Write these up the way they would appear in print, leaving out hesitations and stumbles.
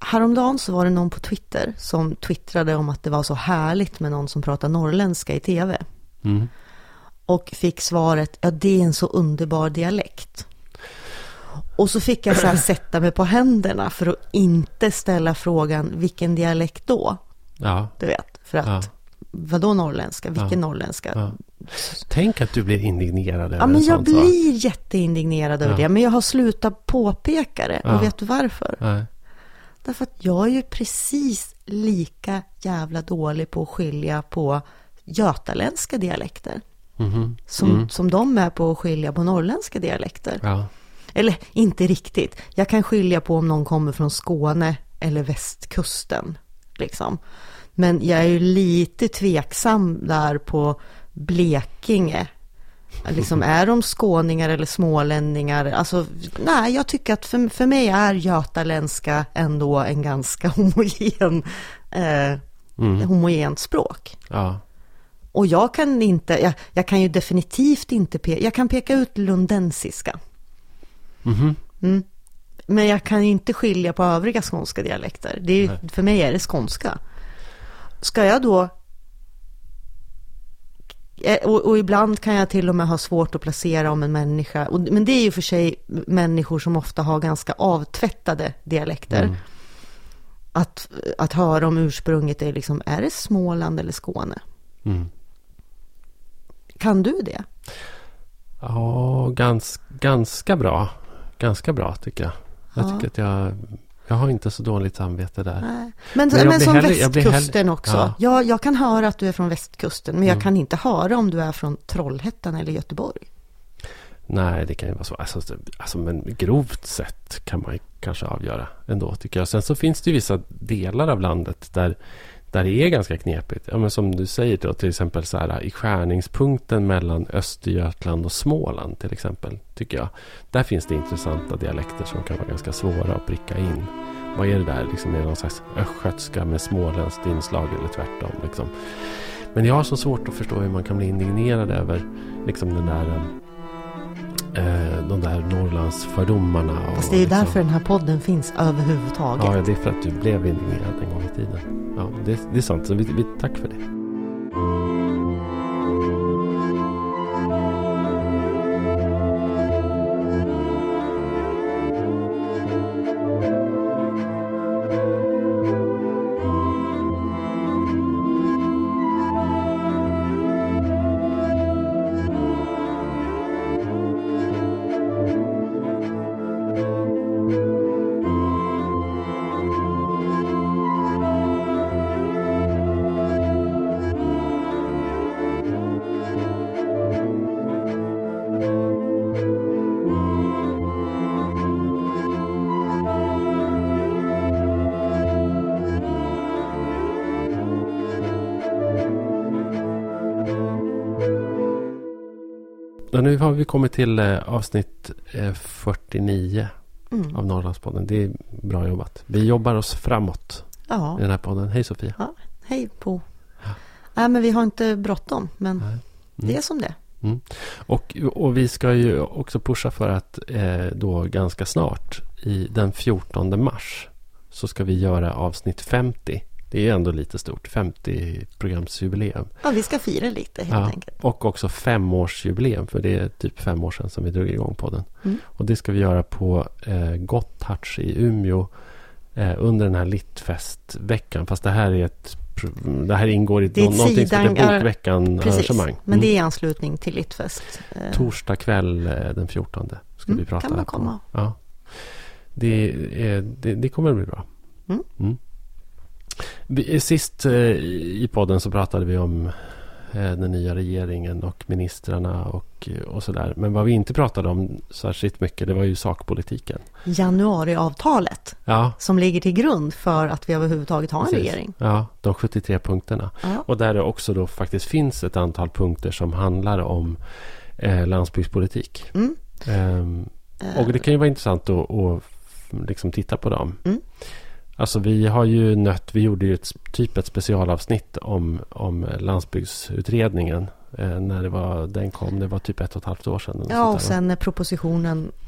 Häromdagen så var det någon på Twitter som twittrade om att det var så härligt med någon som pratar norrländska i tv. Mm. Och fick svaret, ja det är en så underbar dialekt. Och så fick jag så här sätta mig på händerna för att inte ställa frågan, vilken dialekt då? Ja. Du vet, för att, vadå norrländska? Vilken norrländska? Ja. Tänk att du blir indignerad över men en jag sån blir jätteindignerad över det. Men jag har slutat påpeka det. Och vet du varför? Nej. Därför att jag är ju precis lika jävla dålig på att skilja på götaländska dialekter. Som de är på att skilja på norrländska dialekter. Ja. Eller inte riktigt. Jag kan skilja på om någon kommer från Skåne eller västkusten. Liksom. Men jag är ju lite tveksam där på Blekinge. Liksom, är de skåningar eller smålänningar? Alltså, nej, jag tycker att för mig är götaländska ändå en ganska homogent språk. Ja. Och jag kan inte, jag kan ju definitivt inte jag kan peka ut lundensiska. Men jag kan inte skilja på övriga skånska dialekter. Det är ju, för mig är det skånska. Ska jag då och ibland kan jag till och med ha svårt att placera om en människa, men det är ju för sig människor som ofta har ganska avtvättade dialekter. Att höra om ursprunget är liksom, är det Småland eller Skåne? Kan du det? Ja, ganska bra. Ganska bra tycker jag. Jag tycker att jag har inte så dåligt samvete där. Nej. Men som västkusten också. Ja. Jag kan höra att du är från västkusten, men jag kan inte höra om du är från Trollhättan eller Göteborg. Nej, det kan ju vara så. Alltså, men grovt sett kan man kanske avgöra ändå, tycker jag. Sen så finns det ju vissa delar av landet där det är ganska knepigt. Ja, men som du säger då, till exempel så här, i skärningspunkten mellan Östergötland och Småland till exempel, tycker jag. Där finns det intressanta dialekter som kan vara ganska svåra att pricka in. Vad är det där? Liksom, är det någon slags östgötska med småländskt inslag eller tvärtom? Liksom. Men jag har så svårt att förstå hur man kan bli indignerad över liksom de där Norrlandsfördomarna. Fast det är ju liksom därför den här podden finns överhuvudtaget. Ja, det är för att du blev indignerad en gång i tiden. Ja, det är sant. Så vi tack för det. Och nu har vi kommit till avsnitt 49 av Norrlandspodden. Det är bra jobbat. Vi jobbar oss framåt i den här podden. Hej Sofia. Ja, hej på. Nej, men vi har inte bråttom, men det är som det. Och vi ska ju också pusha för att då ganska snart, den 14 mars, så ska vi göra avsnitt 50. Det är ändå lite stort, 50-programsjubileum. Ja, vi ska fira lite helt enkelt. Och också 5-årsjubileum, för det är typ 5 år sedan som vi drog igång podden. Och det ska vi göra på Gotthard i Umeå under den här Littfestveckan. Fast det här ingår i någonting som heter Bokveckan-arrangemang. Men det är i anslutning till Littfest. Torsdag kväll den 14 ska vi prata. Kan man komma? Ja. Det kommer att bli bra. Sist i podden så pratade vi om den nya regeringen och ministrarna och sådär. Men vad vi inte pratade om särskilt mycket, det var ju sakpolitiken. Januariavtalet som ligger till grund för att vi överhuvudtaget har en regering. Ja, de 73 punkterna. Och där det också då faktiskt finns ett antal punkter som handlar om landsbygdspolitik. Och det kan ju vara intressant att liksom titta på dem. Alltså vi gjorde ju ett specialavsnitt om landsbygdsutredningen när den kom, det var typ 1,5 år sedan. Ja, och sen när propositionen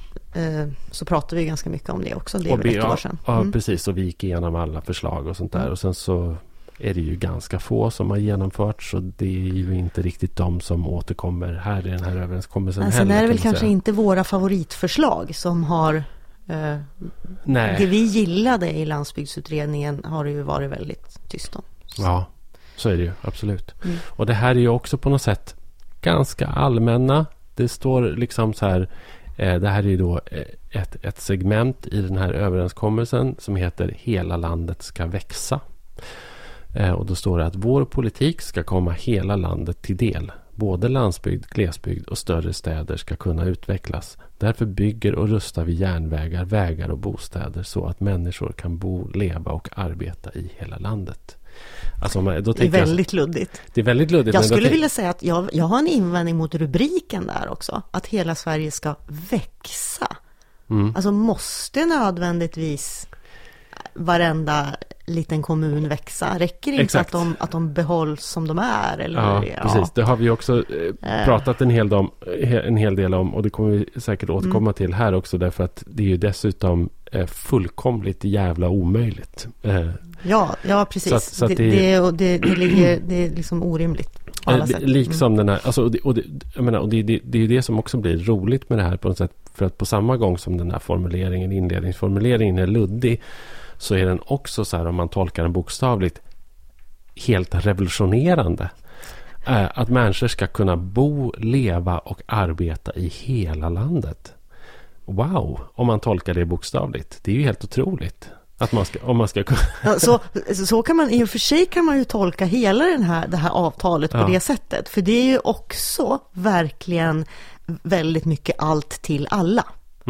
så pratade vi ganska mycket om det också. Det är väl ett år sedan. Ja, precis. Och vi gick igenom alla förslag och sånt där. Och sen så är det ju ganska få som har genomförts. Så det är ju inte riktigt de som återkommer här i den här överenskommelsen heller. Sen är det väl kanske inte våra favoritförslag som har... Nej. Det vi gillade i landsbygdsutredningen har det ju varit väldigt tyst om. Ja, så är det ju. Absolut. Och det här är ju också på något sätt ganska allmänna. Det står liksom så här... Det här är ju då ett segment i den här överenskommelsen som heter Hela landet ska växa. Och då står det att vår politik ska komma hela landet till del. Både landsbygd, glesbygd och större städer ska kunna utvecklas. Därför bygger och rustar vi järnvägar, vägar och bostäder så att människor kan bo, leva och arbeta i hela landet. Alltså, då det är väldigt luddigt. Det är väldigt luddigt. Jag skulle vilja säga att jag har en invändning mot rubriken där också. Att hela Sverige ska växa. Alltså måste nödvändigtvis varenda liten kommun växa? Räcker det inte att de behålls som de är? Eller ja, precis. Det har vi också pratat en hel del om och det kommer vi säkert återkomma till här också därför att det är ju dessutom fullkomligt jävla omöjligt. Ja, precis. Så det är liksom orimligt. Liksom den här, alltså, det är ju det som också blir roligt med det här på något sätt, för att på samma gång som den här inledningsformuleringen är luddig, så är den också så här, om man tolkar den bokstavligt, helt revolutionerande. Att människor ska kunna bo, leva och arbeta i hela landet. Wow, om man tolkar det bokstavligt. Det är ju helt otroligt. Att om man ska kunna... så kan man, i och för sig kan man ju tolka hela det här avtalet på det sättet. För det är ju också verkligen väldigt mycket allt till alla.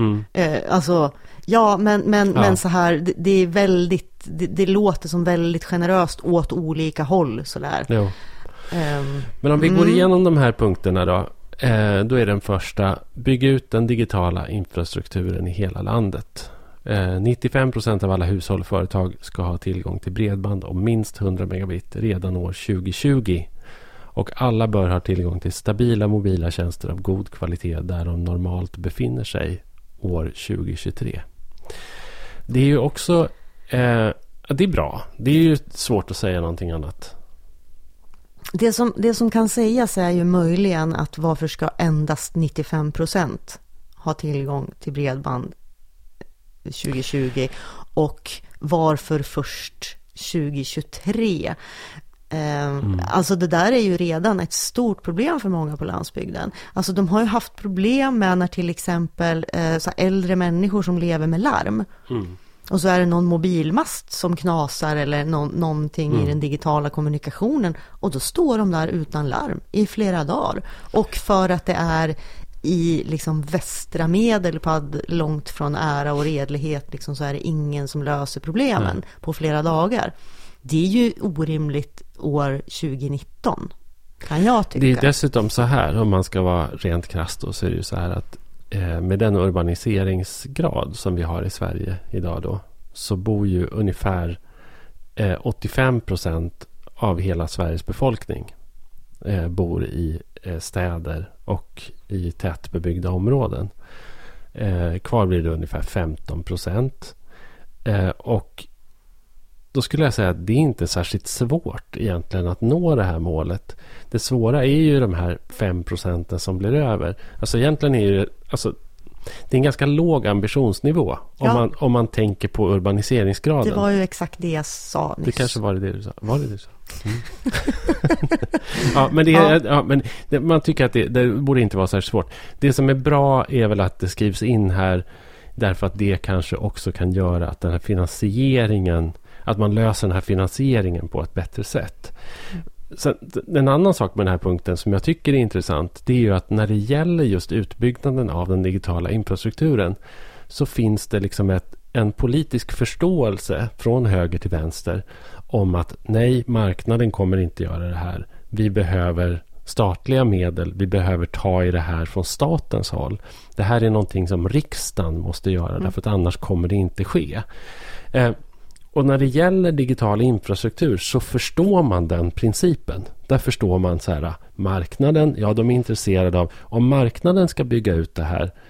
Men så här, det är väldigt, det låter som väldigt generöst åt olika håll sådär. Men om vi går igenom de här punkterna då är den första: bygga ut den digitala infrastrukturen i hela landet. 95% av alla hushåll och företag ska ha tillgång till bredband om minst 100 megabit redan år 2020. Och alla bör ha tillgång till stabila mobila tjänster av god kvalitet där de normalt befinner sig år 2023. Det är ju också det är bra. Det är ju svårt att säga någonting annat. Det som kan sägas är ju möjligen att varför ska endast 95% ha tillgång till bredband 2020 och varför först 2023? Alltså det där är ju redan ett stort problem för många på landsbygden. Alltså de har ju haft problem med när till exempel så äldre människor som lever med larm. Och så är det någon mobilmast som knasar eller någonting i den digitala kommunikationen och då står de där utan larm i flera dagar. Och för att det är i liksom västra Medelpad, långt från ära och redlighet liksom, så är det ingen som löser problemen på flera dagar. Det är ju orimligt år 2019, kan jag tycka. Det är dessutom så här, om man ska vara rent krasst då, så är det ju så här att med den urbaniseringsgrad som vi har i Sverige idag då, så bor ju ungefär 85% av hela Sveriges befolkning bor i städer och i tätbebyggda områden. Kvar blir det ungefär 15%. Och då skulle jag säga att det är inte särskilt svårt egentligen att nå det här målet. Det svåra är ju de här 5% som blir över. Alltså egentligen är det, det är en ganska låg ambitionsnivå om man tänker på urbaniseringsgraden. Det var ju exakt det jag sa nyss. Det kanske var det du sa. Var det du sa? Men man tycker att det borde inte vara så här svårt. Det som är bra är väl att det skrivs in här, därför att det kanske också kan göra att den här finansieringen, att man löser den här finansieringen på ett bättre sätt. Sen, en annan sak med den här punkten som jag tycker är intressant, det är ju att när det gäller just utbyggnaden av den digitala infrastrukturen, så finns det liksom en politisk förståelse från höger till vänster om att nej, marknaden kommer inte göra det här. Vi behöver statliga medel, vi behöver ta i det här från statens håll. Det här är någonting som riksdagen måste göra, därför att annars kommer det inte ske. Och när det gäller digital infrastruktur så förstår man den principen. Där förstår man så här, marknaden, de är intresserade av, om marknaden ska bygga ut det här,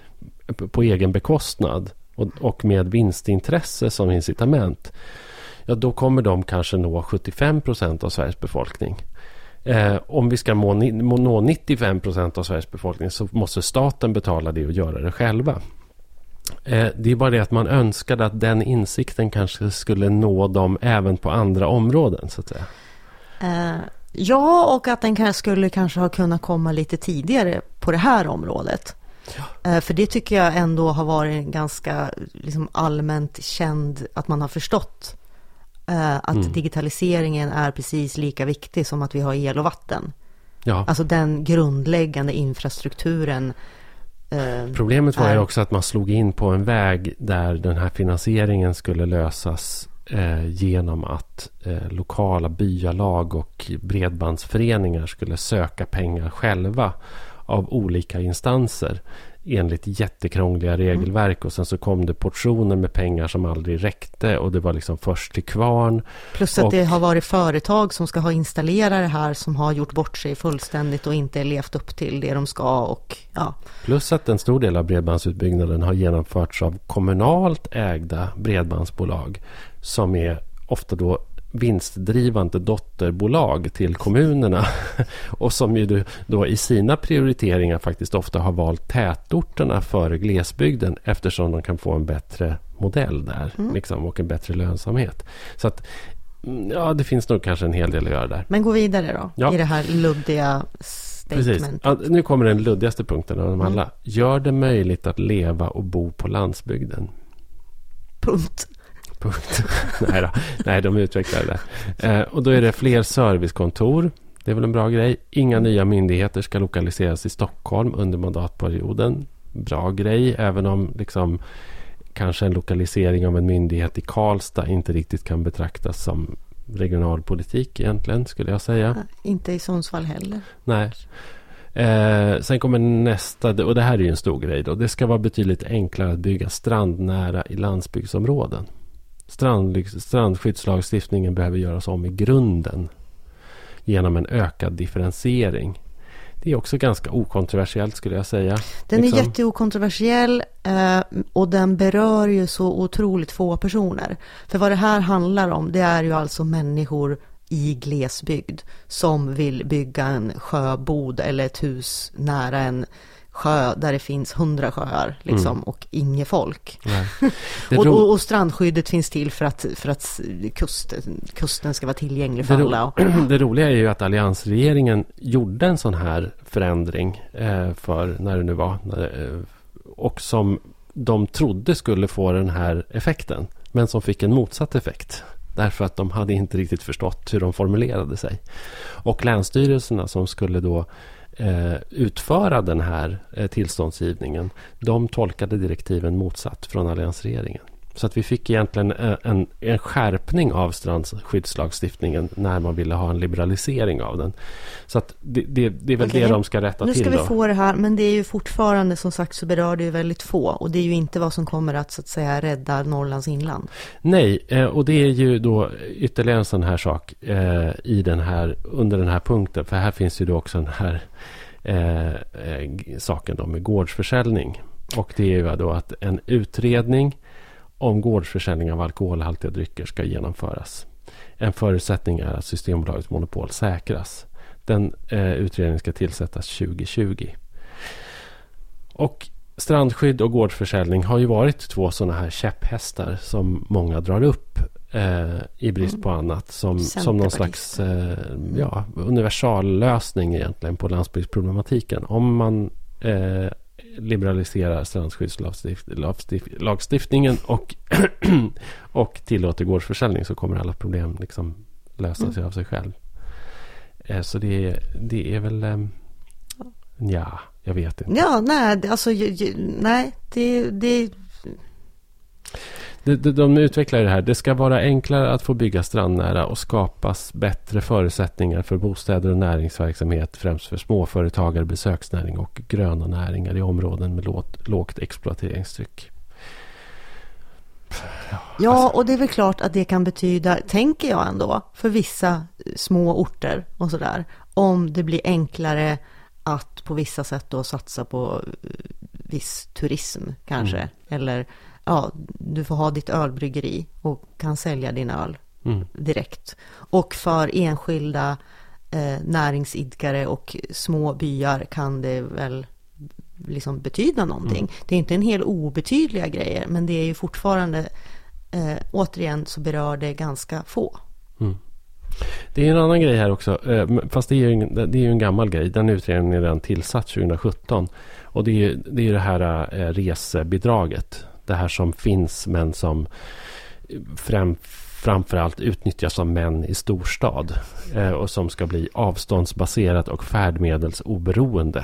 på egen bekostnad och med vinstintresse som incitament, ja, då kommer de kanske nå 75% av Sveriges befolkning. Om vi ska nå 95% av Sveriges befolkning så måste staten betala det och göra det själva. Det är bara det att man önskade att den insikten kanske skulle nå dem även på andra områden, så att säga. Ja, och att den skulle kanske ha kunnat komma lite tidigare på det här området. Ja. För det tycker jag ändå har varit ganska liksom, allmänt känd, att man har förstått att digitaliseringen är precis lika viktig som att vi har el och vatten. Ja. Alltså den grundläggande infrastrukturen. Problemet var ju också att man slog in på en väg där den här finansieringen skulle lösas genom att lokala byalag och bredbandsföreningar skulle söka pengar själva av olika instanser enligt jättekrångliga regelverk, och sen så kom det portioner med pengar som aldrig räckte, och det var liksom först till kvarn. Plus att det har varit företag som ska ha installerat det här som har gjort bort sig fullständigt och inte levt upp till det de ska. Och, ja. Plus att en stor del av bredbandsutbyggnaden har genomförts av kommunalt ägda bredbandsbolag som är ofta då vinstdrivande dotterbolag till kommunerna och som ju då i sina prioriteringar faktiskt ofta har valt tätorterna före glesbygden, eftersom de kan få en bättre modell där liksom, och en bättre lönsamhet. Så att ja, det finns nog kanske en hel del att göra där. Men gå vidare då i det här luddiga statementet. Ja, nu kommer den luddigaste punkten av dem alla. Gör det möjligt att leva och bo på landsbygden. Punkt. Nej, de utvecklar det. Och då är det fler servicekontor. Det är väl en bra grej. Inga nya myndigheter ska lokaliseras i Stockholm under mandatperioden. Bra grej, även om liksom, kanske en lokalisering av en myndighet i Karlstad inte riktigt kan betraktas som regionalpolitik egentligen, skulle jag säga. Inte i Sundsvall heller. Nej. Sen kommer nästa, och det här är ju en stor grej då. Det ska vara betydligt enklare att bygga strandnära i landsbygdsområden. Strandskyddslagstiftningen behöver göras om i grunden genom en ökad differentiering. Det är också ganska okontroversiellt, skulle jag säga. Den är jätteokontroversiell och den berör ju så otroligt få personer. För vad det här handlar om, det är ju alltså människor i glesbygd som vill bygga en sjöbod eller ett hus nära en sjö där det finns 100 sjöar liksom, och inget folk. och strandskyddet finns till för att kusten ska vara tillgänglig för alla. Det roliga är ju att alliansregeringen gjorde en sån här förändring för när det nu var och som de trodde skulle få den här effekten, men som fick en motsatt effekt. Därför att de hade inte riktigt förstått hur de formulerade sig. Och länsstyrelserna som skulle då utföra den här tillståndsgivningen, de tolkade direktiven motsatt från alliansregeringen. Så att vi fick egentligen en skärpning av strandskyddslagstiftningen när man ville ha en liberalisering av den. Så att det är väl det de ska rätta till. Nu ska vi få det här, men det är ju fortfarande, som sagt, så berör det ju väldigt få. Och det är ju inte vad som kommer att, så att säga, rädda Norrlands inland. Nej, och det är ju då ytterligare en sån här sak under den här punkten. För här finns ju då också den här saken då med gårdsförsäljning. Och det är ju då att en utredning om gårdsförsäljning av alkoholhaltiga drycker ska genomföras. En förutsättning är att Systembolagets monopol säkras. Den utredningen ska tillsättas 2020. Och strandskydd och gårdsförsäljning har ju varit två sådana här käpphästar som många drar upp i brist på annat som någon slags universallösning egentligen på landsbygdsproblematiken. Om man liberaliserar strandskyddslagstiftningen och tillåter gårdsförsäljning, så kommer alla problem liksom lösa sig av sig själv. Så det är väl jag vet inte. Ja, nej, alltså nej, de utvecklar det här. Det ska vara enklare att få bygga strandnära och skapas bättre förutsättningar för bostäder och näringsverksamhet, främst för småföretagare, besöksnäring och gröna näringar i områden med lågt exploateringstryck. Ja, och det är väl klart att det kan betyda, tänker jag ändå, för vissa små orter och sådär, om det blir enklare att på vissa sätt då satsa på viss turism kanske. Eller ja, du får ha ditt ölbryggeri och kan sälja din öl direkt. Och för enskilda näringsidkare och små byar kan det väl liksom betyda någonting. Det är inte en hel obetydliga grejer, men det är ju fortfarande återigen så berör det ganska få. Det är en annan grej här också, fast det är ju en gammal grej. Den utredningen är redan tillsatt 2017 och det är det här resebidraget. Det här som finns men som framförallt utnyttjas av män i storstad och som ska bli avståndsbaserat och färdmedelsoberoende.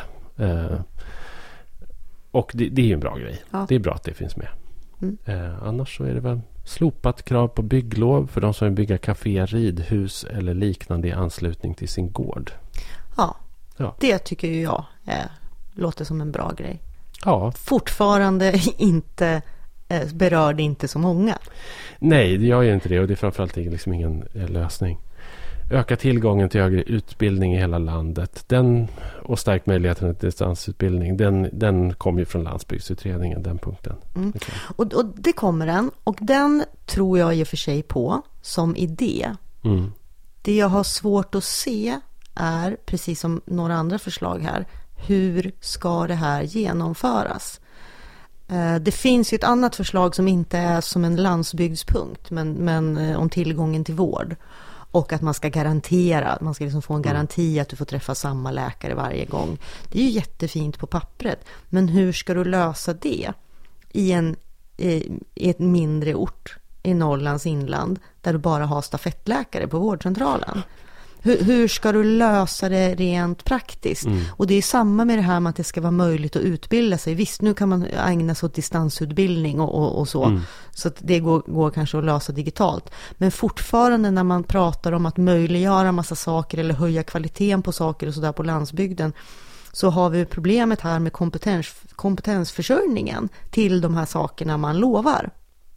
Och det är ju en bra grej. Ja. Det är bra att det finns med. Annars så är det väl slopat krav på bygglov för de som vill bygga kafé, ridhus eller liknande i anslutning till sin gård. Ja. Det tycker ju jag låter som en bra grej. Ja. Fortfarande inte berör det inte så många. Nej, det gör ju inte det och det är framförallt liksom ingen lösning. Öka tillgången till högre utbildning i hela landet. Och stärkt möjligheten till distansutbildning. Den kommer ju från landsbygdsutredningen, den punkten. Okay. Och det kommer den. Och den tror jag i och för sig på som idé. Det jag har svårt att se är, precis som några andra förslag här, hur ska det här genomföras? Det finns ju ett annat förslag som inte är som en landsbygdspunkt, men om tillgången till vård. Och att man ska liksom få en garanti att du får träffa samma läkare varje gång. Det är ju jättefint på pappret. Men hur ska du lösa det i ett mindre ort i Norrlands inland där du bara har stafettläkare på vårdcentralen? Hur ska du lösa det rent praktiskt? Och det är samma med det här med att det ska vara möjligt att utbilda sig. Visst, nu kan man ägna sig åt distansutbildning och så. Så att det går kanske att lösa digitalt. Men fortfarande när man pratar om att möjliggöra massa saker eller höja kvaliteten på saker och sådär på landsbygden, så har vi problemet här med kompetensförsörjningen till de här sakerna man lovar.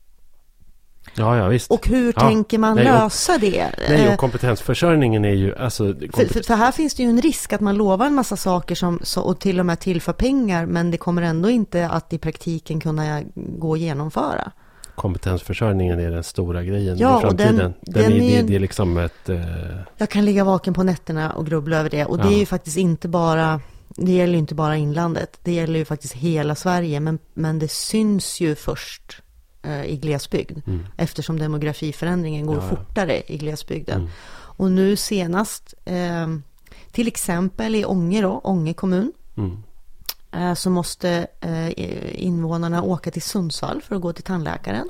Ja, visst. Och hur tänker man lösa det? Nej, och kompetensförsörjningen är ju... Alltså, för här finns det ju en risk att man lovar en massa saker och till och med tillför pengar, men det kommer ändå inte att i praktiken kunna gå att genomföra. Kompetensförsörjningen är den stora grejen i framtiden. Det är liksom ett... Jag kan ligga vaken på nätterna och grubbla över det. Och det är ju faktiskt inte bara... Det gäller ju inte bara inlandet. Det gäller ju faktiskt hela Sverige. Men det syns ju först i glesbygd. Eftersom demografiförändringen går fortare i glesbygden. Och nu senast till exempel i Ånge kommun så måste invånarna åka till Sundsvall för att gå till tandläkaren.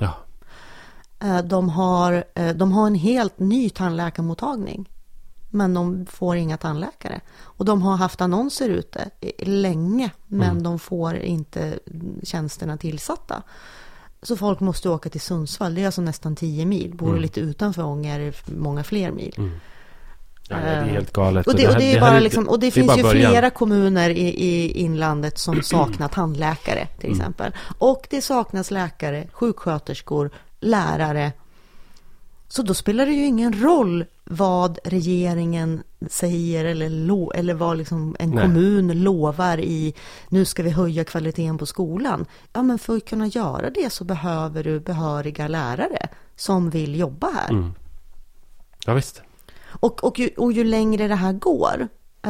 De har en helt ny tandläkarmottagning, men de får inga tandläkare. Och de har haft annonser ute länge, men de får inte tjänsterna tillsatta. Så folk måste åka till Sundsvall. Det är alltså nästan 10 mil. Bor lite utanför Ånge är det många fler mil. Ja, det är helt galet. Och det finns ju flera kommuner i inlandet som saknar tandläkare till exempel. Och det saknas läkare, sjuksköterskor, lärare. Så då spelar det ju ingen roll vad regeringen säger eller vad liksom en kommun lovar i nu ska vi höja kvaliteten på skolan. Ja, men för att kunna göra det så behöver du behöriga lärare som vill jobba här. Ja, visst. Och ju längre det här går,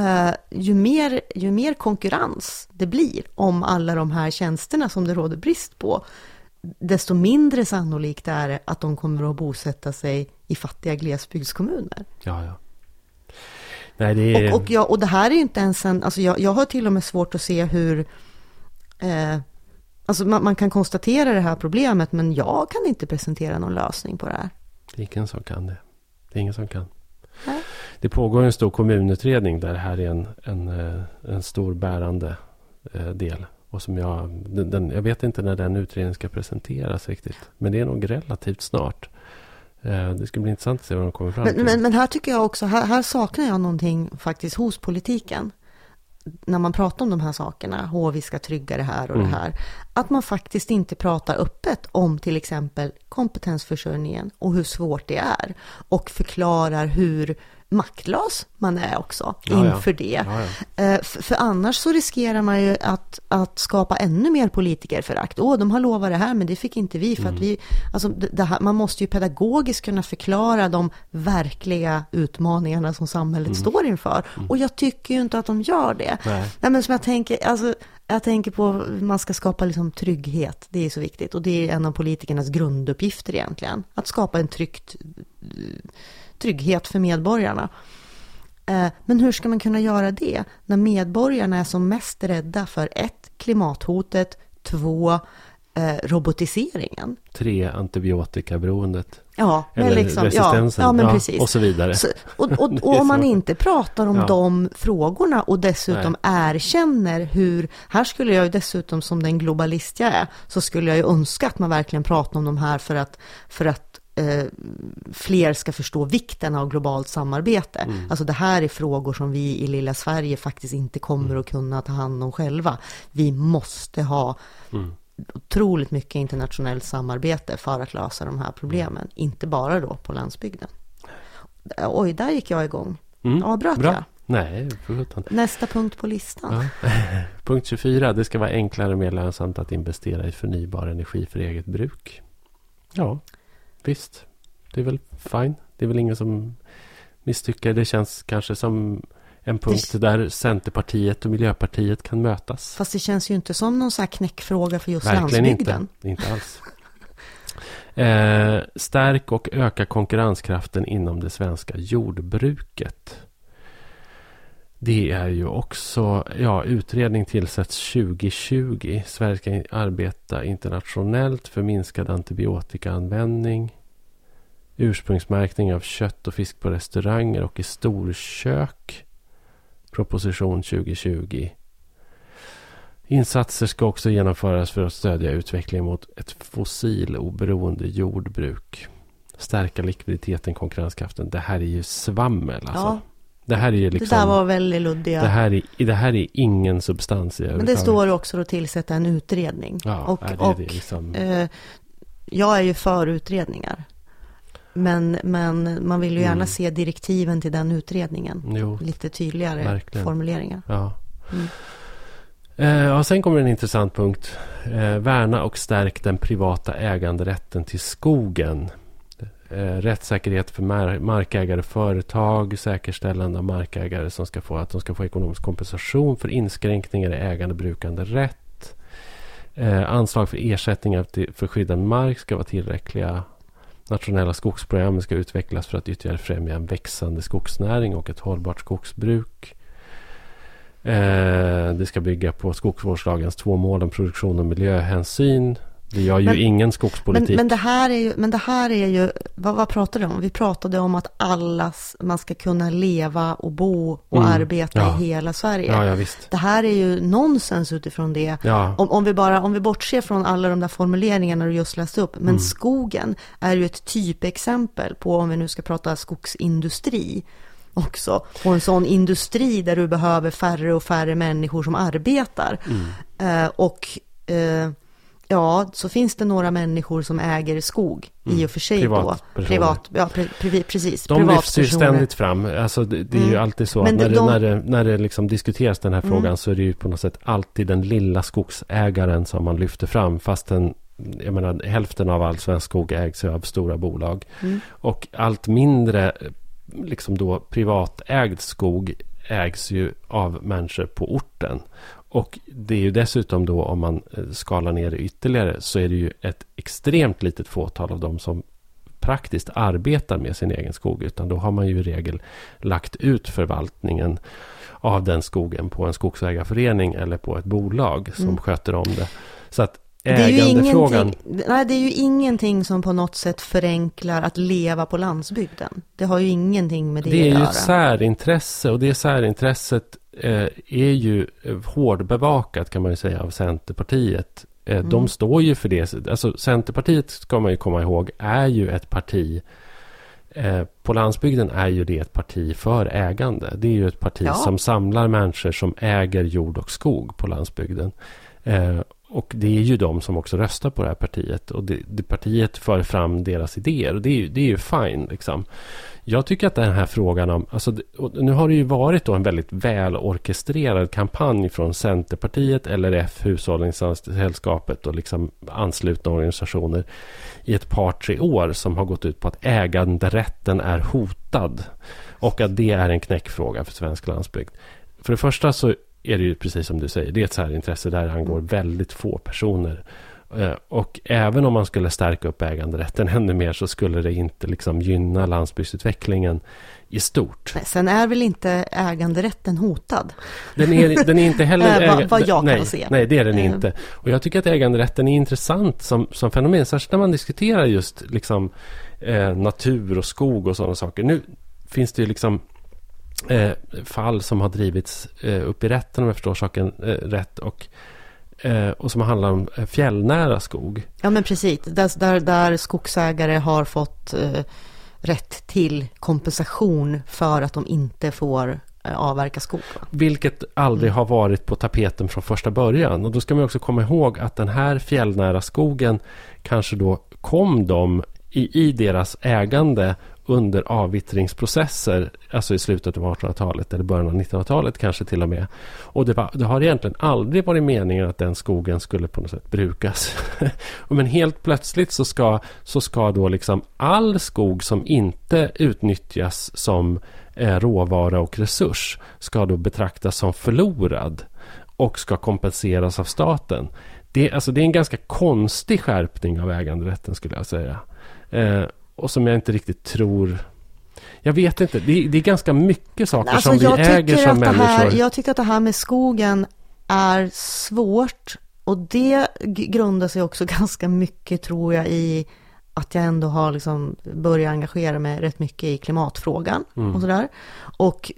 ju mer konkurrens det blir om alla de här tjänsterna som det råder brist på, desto mindre sannolikt är det att de kommer att bosätta sig i fattiga glesbygdskommuner. Ja. Nej, det är... och det här är ju inte ens alltså jag har till och med svårt att se hur alltså man kan konstatera det här problemet, men jag kan inte presentera någon lösning på det här. Det är ingen som kan det. Det är ingen som kan. Nej. Det pågår en stor kommunutredning där det här är en stor bärande del. Och som jag vet inte när den utredningen ska presenteras riktigt. Men det är nog relativt snart. Det ska bli intressant att se vad de kommer fram till. Men här tycker jag också, här saknar jag någonting faktiskt hos politiken. När man pratar om de här sakerna, vi ska trygga det här och det här. Att man faktiskt inte pratar öppet om till exempel kompetensförsörjningen och hur svårt det är. Och förklarar hur maktlös man är också inför det. För annars så riskerar man ju att skapa ännu mer politikerförakt. De har lovat det här, men det fick inte vi för att vi, alltså det här, man måste ju pedagogiskt kunna förklara de verkliga utmaningarna som samhället står inför. Och jag tycker ju inte att de gör det. Nej, men som jag tänker på, man ska skapa liksom trygghet. Det är så viktigt, och det är en av politikernas grunduppgifter egentligen. Att skapa en trygghet för medborgarna. Men hur ska man kunna göra det när medborgarna är som mest rädda för 1. klimathotet, 2. robotiseringen, 3. antibiotikaberoendet. Ja, men eller liksom, resistensen, men precis. Och så vidare. Och om man inte pratar om de frågorna och dessutom erkänner hur, här skulle jag ju dessutom, som den globalist jag är, så skulle jag ju önska att man verkligen pratar om de här för att fler ska förstå vikten av globalt samarbete. Alltså det här är frågor som vi i lilla Sverige faktiskt inte kommer att kunna ta hand om själva. Vi måste ha otroligt mycket internationellt samarbete för att lösa de här problemen. Inte bara då på landsbygden. Oj, där gick jag igång. Avbröt jag? Nej, förlåt. Nästa punkt på listan. Punkt 24. Det ska vara enklare och mer lönsamt att investera i förnybar energi för eget bruk. Ja, visst. Det är väl fine. Det är väl ingen som misstycker. Det känns kanske som en punkt där Centerpartiet och Miljöpartiet kan mötas. Fast det känns ju inte som någon så här knäckfråga för just verkligen landsbygden. Inte alls. Stärk och öka konkurrenskraften inom det svenska jordbruket. Det är ju också, utredning tillsätts 2020. Sverige ska arbeta internationellt för minskad antibiotikaanvändning. Ursprungsmärkning av kött och fisk på restauranger och i storkök. Proposition 2020. Insatser ska också genomföras för att stödja utvecklingen mot ett fossiloberoende jordbruk. Stärka likviditeten, konkurrenskraften. Det här är ju svammel alltså. Ja. Det här är ju liksom, det där var väldigt luddiga. Det här är ingen substans i. Men det står också att tillsätta en utredning. Ja, och det liksom. Jag är ju för utredningar. Men man vill ju gärna se direktiven till den utredningen. Jo, lite tydligare verkligen. Formuleringar. Ja. Sen kommer en intressant punkt. Värna och stärk den privata äganderätten till skogen. Rättssäkerhet för markägare och företag. Säkerställande av markägare som ska få ekonomisk kompensation för inskränkningar i ägande och brukande rätt. Anslag för ersättningar för skyddad mark ska vara tillräckliga. Nationella skogsprogram ska utvecklas för att ytterligare främja en växande skogsnäring och ett hållbart skogsbruk. Det ska bygga på skogsvårdslagens 2 mål om produktion och miljöhänsyn. Det gör ju ingen skogspolitik. Men det här är ju vad pratade vi om? Vi pratade om att man ska kunna leva och bo och arbeta i hela Sverige. Ja, visst. Det här är ju nonsens utifrån det. Ja. Om vi bortser från alla de där formuleringarna du just läste upp. Men skogen är ju ett typexempel på, om vi nu ska prata skogsindustri också, på en sån industri där du behöver färre och färre människor som arbetar. Så finns det några människor som äger skog i och för sig precis. De lyfts ju ständigt fram. Alltså det är ju alltid så att när det liksom diskuteras den här frågan så är det ju på något sätt alltid den lilla skogsägaren som man lyfter fram, fast hälften av all svensk skog ägs av stora bolag. Och allt mindre liksom då privatägd skog ägs ju av människor på orten. Och det är ju dessutom då, om man skalar ner det ytterligare, så är det ju ett extremt litet fåtal av dem som praktiskt arbetar med sin egen skog, utan då har man ju i regel lagt ut förvaltningen av den skogen på en skogsägarförening eller på ett bolag som sköter om det. Så att ägandefrågan... Det är ju ingenting som på något sätt förenklar att leva på landsbygden. Det har ju ingenting med det att göra. Det är ju ett särintresse, och det särintresset är ju hårdbevakat, kan man ju säga, av Centerpartiet. De står ju för det. Alltså Centerpartiet, ska man ju komma ihåg, är ju ett parti på landsbygden, är ju det ett parti för ägande. Det är ju ett parti som samlar människor som äger jord och skog på landsbygden. Och det är ju de som också röstar på det här partiet. Och det partiet för fram deras idéer. Och det är ju fine liksom. Jag tycker att den här frågan om... Alltså, nu har det ju varit då en väldigt välorkestrerad kampanj från Centerpartiet, LRF, Hushållningssällskapet och liksom anslutna organisationer i ett par, 3 år som har gått ut på att äganderätten är hotad. Och att det är en knäckfråga för svensk landsbygd. För det första så är det ju precis som du säger, det är ett särintresse där det angår väldigt få personer. Och även om man skulle stärka upp äganderätten ännu mer så skulle det inte liksom gynna landsbygdsutvecklingen i stort. Nej, sen är väl inte äganderätten hotad? Den är inte heller... vad jag kan se. Nej, det är den inte. Och jag tycker att äganderätten är intressant som fenomen. Särskilt när man diskuterar just liksom, natur och skog och sådana saker. Nu finns det ju liksom fall som har drivits upp i rätten om jag förstår saken rätt och som handlar om fjällnära skog. Ja, men precis. Där skogsägare har fått rätt till kompensation för att de inte får avverka skog. Vilket aldrig har varit på tapeten från första början. Och då ska man också komma ihåg att den här fjällnära skogen kanske då kom de i deras ägande under avvittringsprocesser, alltså i slutet av 1800-talet eller början av 1900-talet kanske till och med. Och det har egentligen aldrig varit meningen att den skogen skulle på något sätt brukas. Men helt plötsligt så ska då liksom all skog som inte utnyttjas som råvara och resurs ska då betraktas som förlorad och ska kompenseras av staten. Det är en ganska konstig skärpning av äganderätten skulle jag säga. Och som jag inte riktigt tror... Jag vet inte. Det är ganska mycket saker som vi äger som människor. Jag tycker att det här med skogen är svårt. Och det grundar sig också ganska mycket, tror jag, i att jag ändå har liksom börjat engagera mig rätt mycket i klimatfrågan och sådär. Och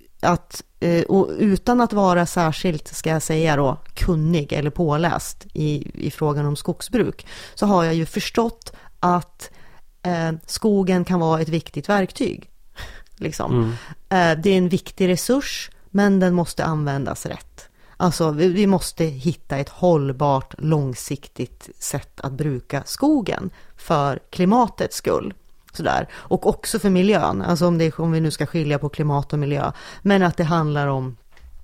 utan att vara särskilt, ska jag säga då, kunnig eller påläst i frågan om skogsbruk, så har jag ju förstått att skogen kan vara ett viktigt verktyg. Liksom. Det är en viktig resurs, men den måste användas rätt. Alltså vi måste hitta ett hållbart, långsiktigt sätt att bruka skogen för klimatets skull. Sådär. Och också för miljön. Alltså om vi nu ska skilja på klimat och miljö. Men att det handlar om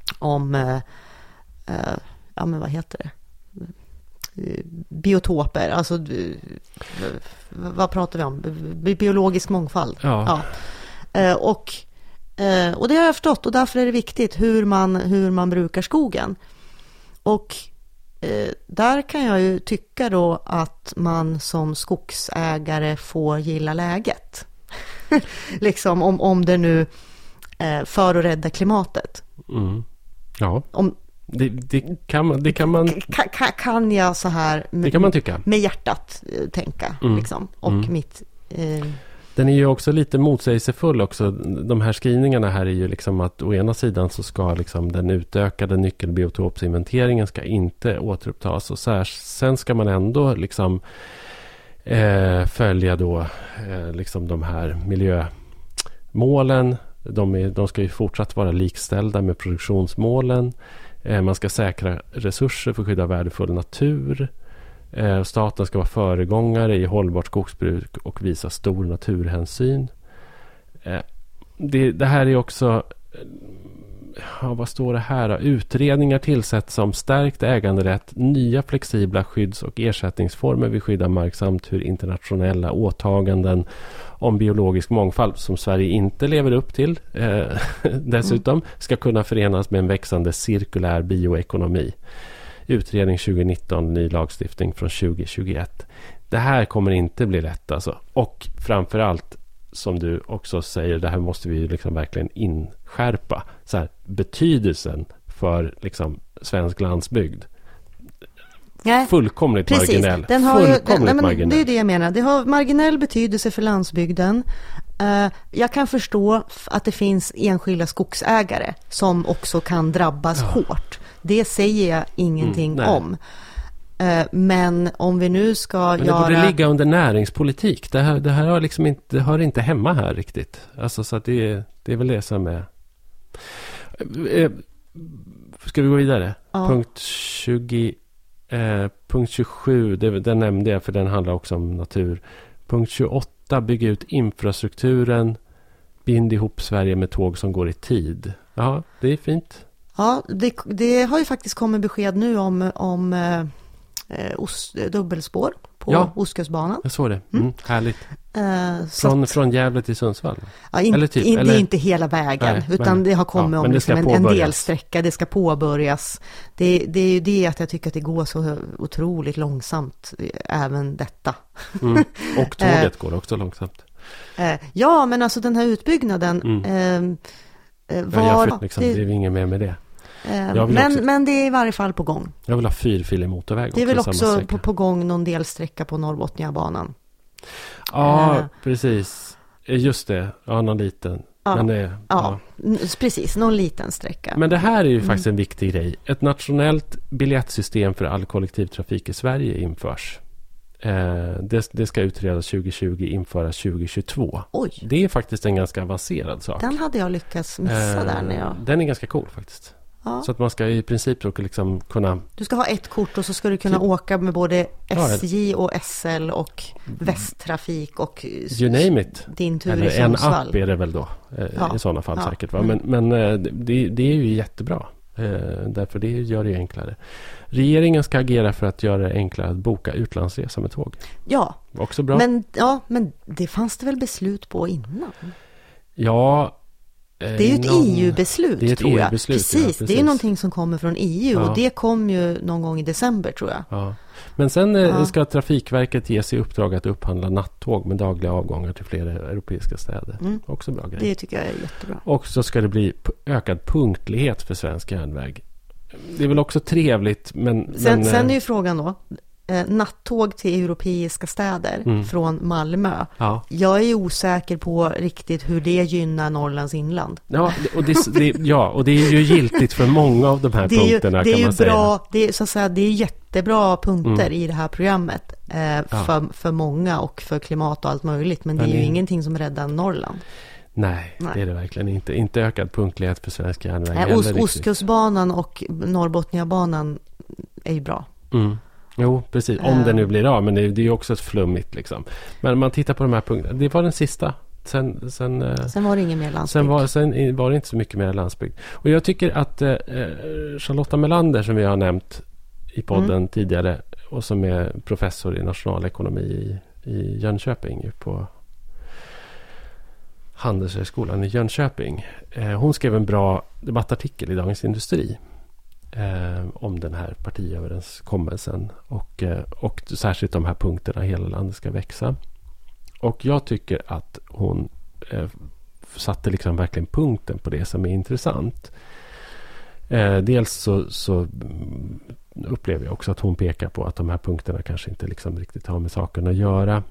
ja men vad heter det? Biotoper, alltså vad pratar vi om? Biologisk mångfald. Ja. Och det har jag förstått, och därför är det viktigt hur man brukar skogen. Och där kan jag ju tycka då att man som skogsägare får gilla läget. Liksom om det nu för att rädda klimatet. Ja. Det kan man kan jag så här det kan man tycka. Med hjärtat tänka liksom. Och mitt den är ju också lite motsägelsefull också. De här skrivningarna här är ju liksom att å ena sidan så ska liksom den utökade nyckelbiotopsinventeringen ska inte återupptas, och sen ska man ändå liksom följa då liksom de här miljömålen. De ska ju fortsatt vara likställda med produktionsmålen. Man ska säkra resurser för att skydda värdefull natur. Staten ska vara föregångare i hållbart skogsbruk och visa stor naturhänsyn. Det här är också... vad står det här? Utredningar tillsätts som stärkt äganderätt, nya flexibla skydds- och ersättningsformer vid skydd av mark samt hur internationella åtaganden om biologisk mångfald som Sverige inte lever upp till dessutom ska kunna förenas med en växande cirkulär bioekonomi. Utredning 2019, ny lagstiftning från 2021. Det här kommer inte bli lätt alltså. Och framförallt, som du också säger, det här måste vi liksom verkligen inskärpa. Så här, betydelsen för liksom svensk landsbygd. Fullkomligt marginell. Det är det jag menar. Det har marginell betydelse för landsbygden. Jag kan förstå att det finns enskilda skogsägare som också kan drabbas hårt. Det säger jag ingenting om. Men om vi nu ska det borde ligga under näringspolitik. Det här har liksom inte, det hör inte hemma här riktigt. Alltså, så att det är väl det som är... Ska vi gå vidare? Ja. Punkt 21. Punkt 27, den nämnde jag för den handlar också om natur. Punkt 28, bygga ut infrastrukturen. Bind ihop Sverige med tåg som går i tid. Ja, det är fint. Ja, det har ju faktiskt kommit besked nu om dubbelspår på Ostkustbanan. Jag såg det. Härligt. Från Gävle till Sundsvall? Ja, det är inte hela vägen, utan det har kommit om liksom en delsträcka. Det ska påbörjas. Det är ju det att jag tycker att det går så otroligt långsamt, även detta. Och tåget går också långsamt. Ja, men alltså den här utbyggnaden det är inget mer med det. Men det är i varje fall på gång. Jag vill ha fyrfilig motorväg. Det är väl också på gång någon delsträcka på Norrbotniabanan. Ja, precis. Just det. Ja, någon liten. Ja, men precis. Någon liten sträcka. Men det här är ju faktiskt en viktig grej. Ett nationellt biljettsystem för all kollektivtrafik i Sverige införs. Det ska utredas 2020, införas 2022. Oj. Det är faktiskt en ganska avancerad sak. Den hade jag lyckats missa där när jag... Den är ganska cool faktiskt. Ja. Så att man ska i princip liksom kunna... Du ska ha ett kort och så ska du kunna åka med både SJ och SL och Västtrafik och... You name it. Din tur eller i Sundsvall. En app är det väl då i sådana fall säkert. Va? Men det är ju jättebra. Därför det gör det enklare. Regeringen ska agera för att göra det enklare att boka utlandsresa med tåg. Ja. Också bra. Men det fanns det väl beslut på innan? Ja. Det är ju ett EU-beslut, det är ett tror jag. EU-beslut, precis, det är någonting som kommer från EU och det kom ju någon gång i december, tror jag. Ja. Men sen ska Trafikverket ge sig uppdrag att upphandla nattåg med dagliga avgångar till flera europeiska städer. Också bra grej. Det tycker jag är jättebra. Och så ska det bli ökad punktlighet för svensk järnväg. Det är väl också trevligt, men sen är ju frågan då, nattåg till europeiska städer från Malmö. Ja. Jag är osäker på riktigt hur det gynnar Norrlands inland. Ja, och det är ju giltigt för många av de här punkterna, kan man säga. Bra, det är jättebra punkter i det här programmet för många och för klimat och allt möjligt, men det är ju ingenting som räddar Norrland. Nej, det är det verkligen inte. Inte ökad punktlighet för svensk järnväg. Ostkustbanan och Norrbotniabanan är ju bra. Jo, precis. Om det nu blir av. Men det är ju också ett flummigt liksom. Men man tittar på de här punkterna. Det var den sista. Sen var det ingen mer landsbygd. Sen var det inte så mycket mer landsbygd. Och jag tycker att Charlotta Melander, som vi har nämnt i podden tidigare, och som är professor i nationalekonomi i Jönköping på Handelshögskolan i Jönköping. Hon skrev en bra debattartikel i Dagens Industri om den här partiöverenskommelsen och särskilt de här punkterna, hela landet ska växa. Och jag tycker att hon satte liksom verkligen punkten på det som är intressant. Dels så upplever jag också att hon pekar på att de här punkterna kanske inte liksom riktigt har med saken att göra.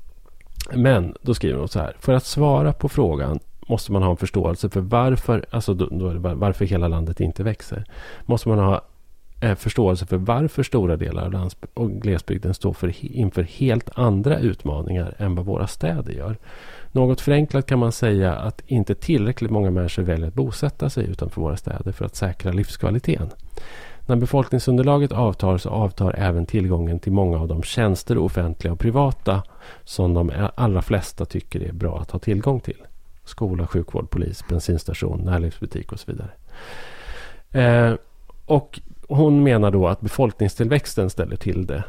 Men då skriver hon så här: för att svara på frågan måste man ha en förståelse för varför, alltså då är det varför hela landet inte växer. Måste man ha förståelse för varför stora delar av och glesbygden står inför helt andra utmaningar än vad våra städer gör. Något förenklat kan man säga att inte tillräckligt många människor väljer att bosätta sig utanför våra städer för att säkra livskvaliteten. När befolkningsunderlaget avtar så avtar även tillgången till många av de tjänster, offentliga och privata, som de allra flesta tycker är bra att ha tillgång till. Skola, sjukvård, polis, bensinstation, närlivsbutik och så vidare. Och hon menar då att befolkningstillväxten ställer till det.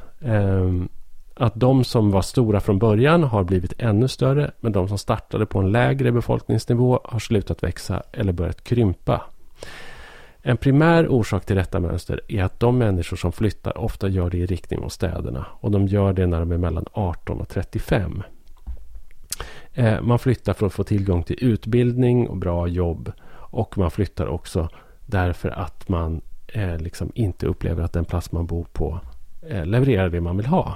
Att de som var stora från början har blivit ännu större, men de som startade på en lägre befolkningsnivå har slutat växa eller börjat krympa. En primär orsak till detta mönster är att de människor som flyttar ofta gör det i riktning mot städerna, och de gör det när de är mellan 18 och 35. Man flyttar för att få tillgång till utbildning och bra jobb, och man flyttar också därför att man liksom inte upplever att den plats man bor på levererar det man vill ha.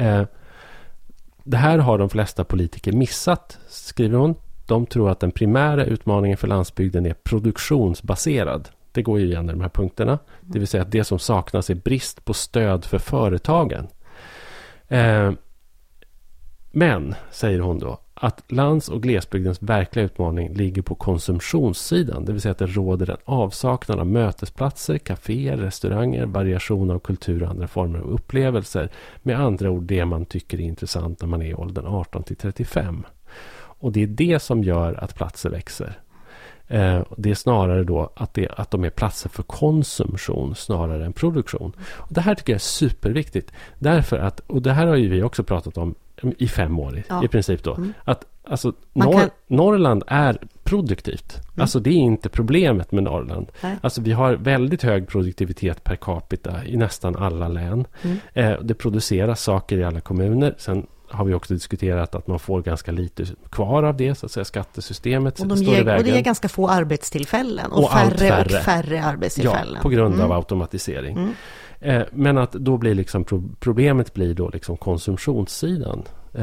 Det här har de flesta politiker missat, skriver hon. De tror att den primära utmaningen för landsbygden är produktionsbaserad. Det går ju igen i de här punkterna. Det vill säga att det som saknas är brist på stöd för företagen. Men, säger hon då, att lands- och glesbygdens verkliga utmaning ligger på konsumtionssidan. Det vill säga att det råder en avsaknad av mötesplatser, kaféer, restauranger, variation av kultur och andra former av upplevelser. Med andra ord det man tycker är intressant när man är i åldern 18-35. Och det är det som gör att platser växer. Det är snarare då att de är platser för konsumtion snarare än produktion. Och det här tycker jag är superviktigt. Därför att, och det här har ju vi också pratat om i 5 år i princip då. Att alltså, Norrland är produktivt. Alltså det är inte problemet med Norrland. Alltså vi har väldigt hög produktivitet per capita i nästan alla län. Det produceras saker i alla kommuner. Sen har vi också diskuterat att man får ganska lite kvar av det, så att säga, skattesystemet. Och det är ganska få arbetstillfällen och färre arbetstillfällen. Ja, på grund av automatisering. Men att då blir liksom problemet blir då liksom konsumtionssidan.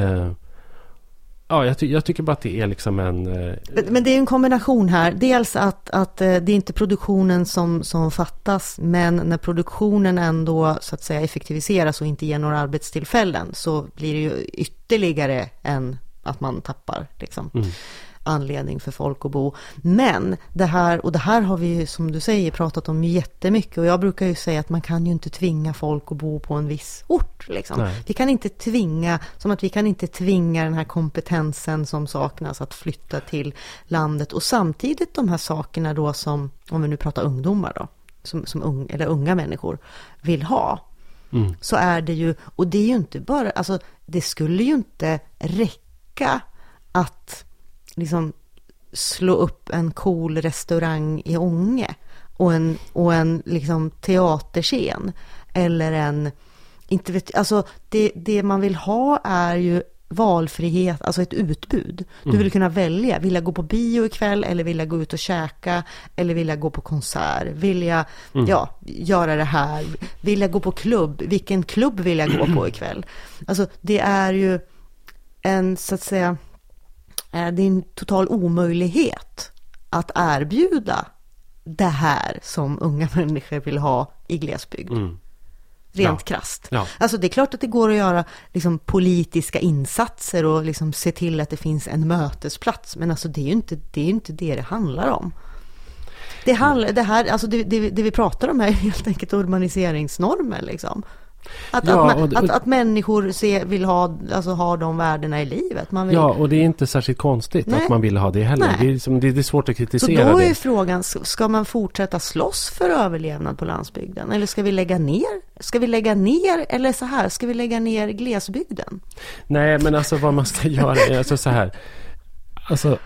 Ja, jag tycker bara att det är liksom en... Men det är en kombination här. Dels att det är inte produktionen som fattas, men när produktionen ändå så att säga effektiviseras och inte ger några arbetstillfällen så blir det ju ytterligare än att man tappar liksom. Anledning för folk att bo. Men det här har vi ju, som du säger, pratat om jättemycket, och jag brukar ju säga att man kan ju inte tvinga folk att bo på en viss ort liksom. Vi kan inte tvinga, som att vi kan inte tvinga den här kompetensen som saknas att flytta till landet, och samtidigt de här sakerna då som, om vi nu pratar ungdomar då, som eller unga människor vill ha, så är det ju, och det är ju inte bara, alltså det skulle ju inte räcka att liksom slå upp en cool restaurang i Ånge och en liksom teaterscen eller en, inte vet, alltså det man vill ha är ju valfrihet, alltså ett utbud. Du vill kunna välja, vill jag gå på bio ikväll eller vill jag gå ut och käka eller vill jag gå på konsert, vill jag göra det här, vill jag gå på klubb, vilken klubb vill jag gå på ikväll. Alltså det är ju en, så att säga, det är en total omöjlighet att erbjuda det här som unga människor vill ha i glesbygd. Rent krasst. Ja. Alltså det är klart att det går att göra liksom politiska insatser och liksom se till att det finns en mötesplats, men alltså det är ju inte det handlar om. Det vi pratar om är helt enkelt urbaniseringsnormer liksom. Att människor vill ha, alltså ha de värdena i livet. Man vill... Ja, och det är inte särskilt konstigt att man vill ha det heller. Det är svårt att kritisera. Så då är frågan, ska man fortsätta slåss för överlevnad på landsbygden? Eller ska vi lägga ner? Ska vi lägga ner, eller så här, ska vi lägga ner glesbygden? Nej, men alltså vad man ska göra är alltså så här. Alltså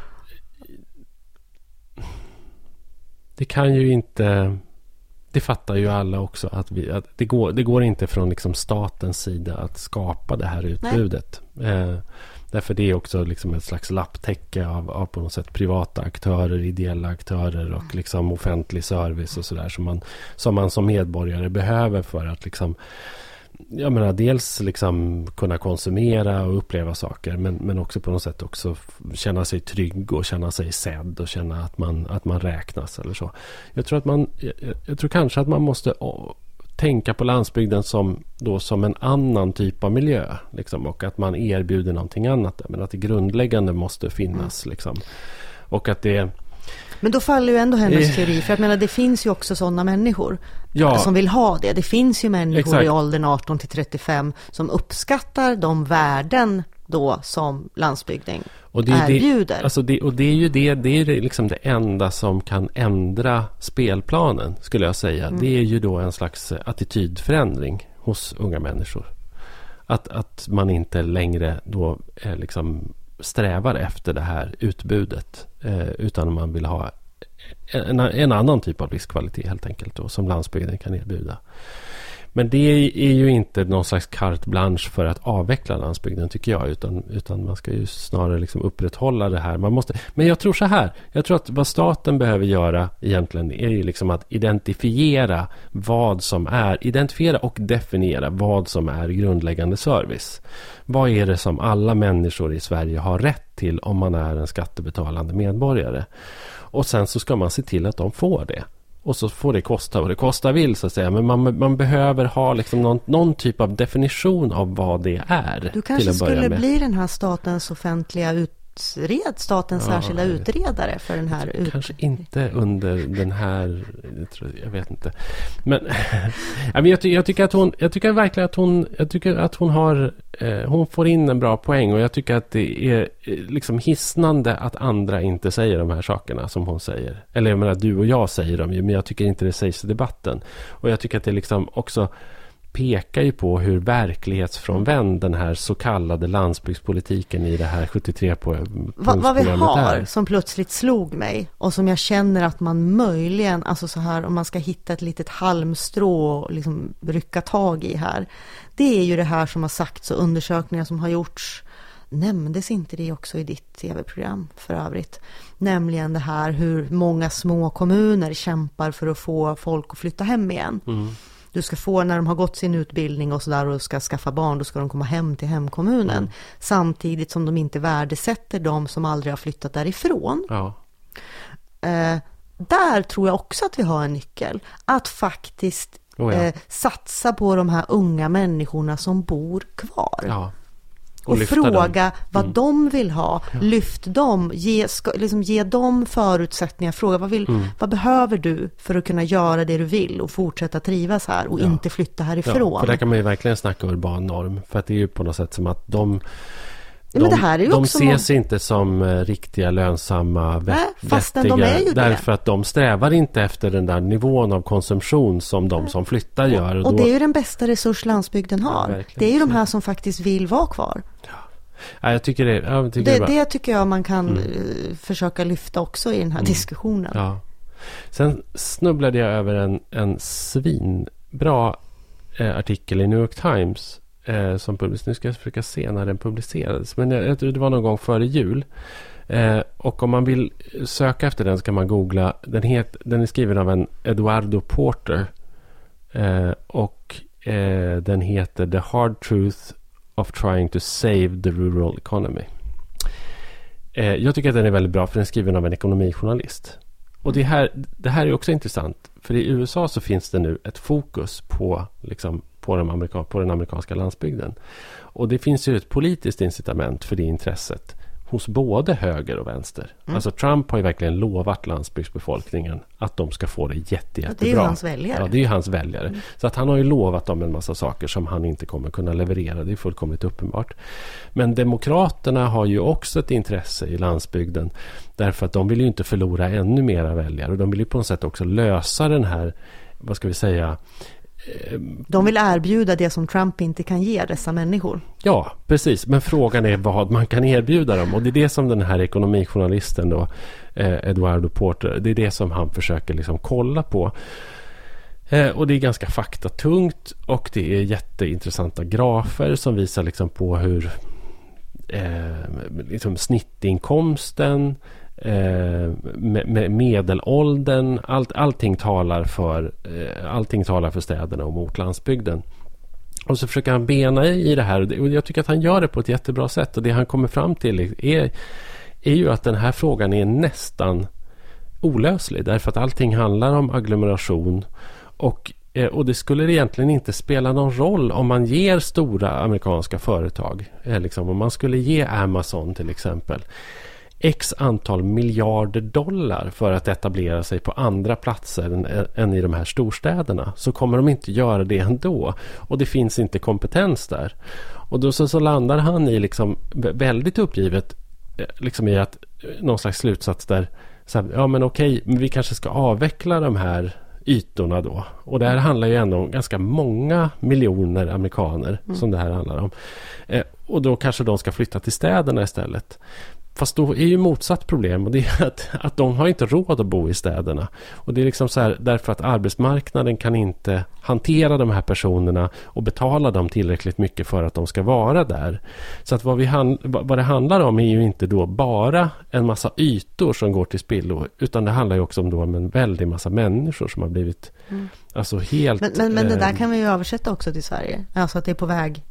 det kan ju inte... Det fattar ju alla också att det går inte från liksom statens sida att skapa det här utbudet. Därför det är också liksom ett slags lapptäcke av på något sätt privata aktörer, ideella aktörer och liksom offentlig service och sådär som man som medborgare behöver för att liksom, jag menar, dels liksom kunna konsumera och uppleva saker, men också på något sätt också känna sig trygg och känna sig sedd och känna att man räknas eller så. Jag tror kanske att man måste tänka på landsbygden som en annan typ av miljö liksom, och att man erbjuder någonting annat där, men att det grundläggande måste finnas liksom. Och att det... Men då faller ju ändå hennes teori, för jag menar, det finns ju också sådana människor som vill ha det. Det finns ju människor i åldern 18-35 som uppskattar de värden då som landsbygden erbjuder. Och det är ju liksom det enda som kan ändra spelplanen, skulle jag säga. Det är ju då en slags attitydförändring hos unga människor. Att man inte längre då liksom strävar efter det här utbudet, utan man vill ha en annan typ av livskvalitet helt enkelt då, som landsbygden kan erbjuda. Men det är ju inte någon slags carte blanche för att avveckla landsbygden, tycker jag, utan man ska ju snarare liksom upprätthålla det här. Men jag tror så här, jag tror att vad staten behöver göra egentligen är ju liksom att identifiera och definiera vad som är grundläggande service. Vad är det som alla människor i Sverige har rätt till om man är en skattebetalande medborgare? Och sen så ska man se till att de får det. Och så får det kosta vad det kostar vill, så att säga. Men man behöver ha liksom någon typ av definition av vad det är. Du kanske skulle bli den här statens offentliga statens särskilda utredare för den här... Kanske inte under den här... Jag vet inte. Men jag tycker verkligen att hon har... Hon får in en bra poäng, och jag tycker att det är liksom hisnande att andra inte säger de här sakerna som hon säger. Eller jag menar, du och jag säger dem ju, men jag tycker inte det sägs i debatten. Och jag tycker att det liksom också pekar ju på hur verklighetsfrånvänd den här så kallade landsbygdspolitiken i det här 73 på vad vi har som plötsligt slog mig, och som jag känner att man möjligen, alltså så här, om man ska hitta ett litet halmstrå och liksom rycka tag i här, det är ju det här som har sagts, och undersökningar som har gjorts. Nämndes inte det också i ditt tv-program för övrigt? Nämligen det här hur många små kommuner kämpar för att få folk att flytta hem igen. Du ska få, när de har gått sin utbildning och sådär och ska skaffa barn, då ska de komma hem till hemkommunen. Samtidigt som de inte värdesätter de som aldrig har flyttat därifrån. Ja. Där tror jag också att vi har en nyckel. Att faktiskt satsa på de här unga människorna som bor kvar. Ja. Och fråga vad de vill ha. Lyft dem. Ge dem förutsättningar. Fråga vad behöver du för att kunna göra det du vill och fortsätta trivas här och inte flytta härifrån. Ja, för där kan man ju verkligen snacka urban norm. För att det är ju på något sätt som att de ses inte som riktiga, lönsamma, vettiga. De är ju därför att de strävar inte efter den där nivån av konsumtion som de som flyttar gör. Och det är ju den bästa resurs landsbygden har. Ja, det är ju de här som faktiskt vill vara kvar. Ja, jag tycker det tycker jag man kan försöka lyfta också i den här diskussionen. Ja. Sen snubblade jag över en svinbra artikel i New York Times som publicerades. Nu ska jag försöka se när den publicerades. Men jag tror det var någon gång före jul. Och om man vill söka efter den så kan man googla. Den är skriven av en Eduardo Porter. Och den heter The Hard Truth of Trying to Save the Rural Economy. Jag tycker att den är väldigt bra, för den är skriven av en ekonomijournalist. Och det här är också intressant. För i USA så finns det nu ett fokus på den amerikanska landsbygden. Och det finns ju ett politiskt incitament för det intresset hos både höger och vänster. Alltså Trump har ju verkligen lovat landsbygdsbefolkningen att de ska få det jättebra. Det är ju hans väljare. Ja, det är ju hans väljare. Så att han har ju lovat dem en massa saker som han inte kommer kunna leverera. Det är fullkomligt uppenbart. Men demokraterna har ju också ett intresse i landsbygden. Därför att de vill ju inte förlora ännu mera väljare. Och de vill ju på något sätt också lösa den här, vad ska vi säga... De vill erbjuda det som Trump inte kan ge dessa människor. Ja, precis. Men frågan är vad man kan erbjuda dem. Och det är det som den här ekonomijournalisten då, Eduardo Porter, det är det som han försöker liksom kolla på. Och det är ganska faktatungt, och det är jätteintressanta grafer som visar liksom på hur liksom snittinkomsten, med medelåldern, allting talar för städerna och mot landsbygden. Och så försöker han bena i det här, och jag tycker att han gör det på ett jättebra sätt, och det han kommer fram till är ju att den här frågan är nästan olöslig, därför att allting handlar om agglomeration, och det skulle egentligen inte spela någon roll om man ger stora amerikanska företag, liksom om man skulle ge Amazon till exempel x antal miljarder dollar för att etablera sig på andra platser än i de här storstäderna, så kommer de inte göra det ändå, och det finns inte kompetens där. Och då så landar han i liksom väldigt uppgivet liksom i att någon slags slutsats där så här, ja men okej, men vi kanske ska avveckla de här ytorna då. Och det här handlar ju ändå om ganska många miljoner amerikaner som det här handlar om. Och då kanske de ska flytta till städerna istället. Fast då är ju motsatt problem, och det är att de har inte råd att bo i städerna. Och det är liksom så här, därför att arbetsmarknaden kan inte hantera de här personerna och betala dem tillräckligt mycket för att de ska vara där. Så att vad det handlar om är ju inte då bara en massa ytor som går till spillo, utan det handlar ju också om en väldig massa människor som har blivit alltså helt... Men det där kan vi ju översätta också till Sverige. Alltså att det är på väg...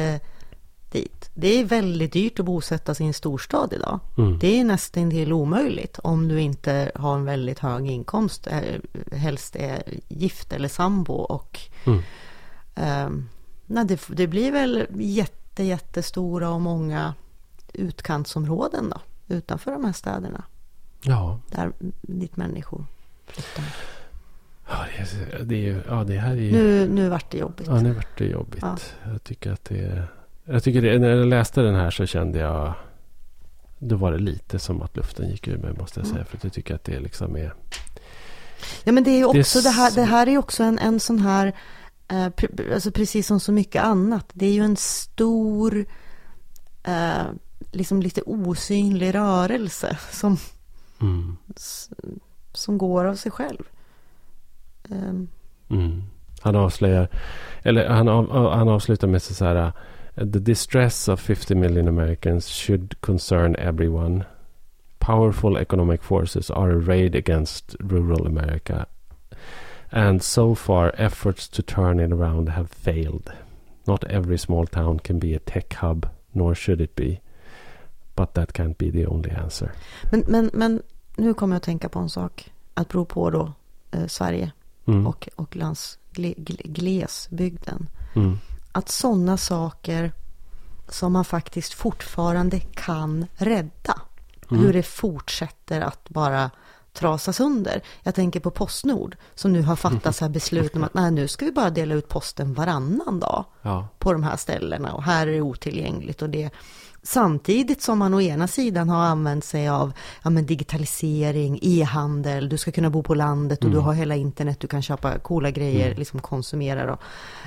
dit. Det är väldigt dyrt att bosätta sig i en storstad idag. Det är nästan till omöjligt om du inte har en väldigt hög inkomst, helst är gift eller sambo, och det blir väl jättestora och många utkantsområden då. utanför de här städerna. Ja. Där dit människor flyttar. Ja, det här är ju... Nu vart det jobbigt. Ja, nu vart det jobbigt. Ja. Jag tycker att när jag läste den här så kände jag... Då var det lite som att luften gick ur mig, måste jag säga. För att jag tycker att det liksom är... Ja, men det är ju också det här är ju också en sån här... alltså precis som så mycket annat. Det är ju en stor... liksom lite osynlig rörelse som går av sig själv. Han avslutar med så här: the distress of 50 million Americans should concern everyone. Powerful economic forces are arrayed against rural America, and so far efforts to turn it around have failed. Not every small town can be a tech hub, nor should it be. But that can't be the only answer. Men nu kommer jag att tänka på en sak. Att bero på då Sverige och glesbygden. Att sådana saker som man faktiskt fortfarande kan rädda. Hur det fortsätter att bara trasas under. Jag tänker på Postnord som nu har fattat så här beslut om att nu ska vi bara dela ut posten varannan dag på de här ställena. Och här är det otillgängligt och det... Samtidigt som man å ena sidan har använt sig av digitalisering, e-handel, du ska kunna bo på landet och du har hela internet, du kan köpa coola grejer, liksom konsumera då.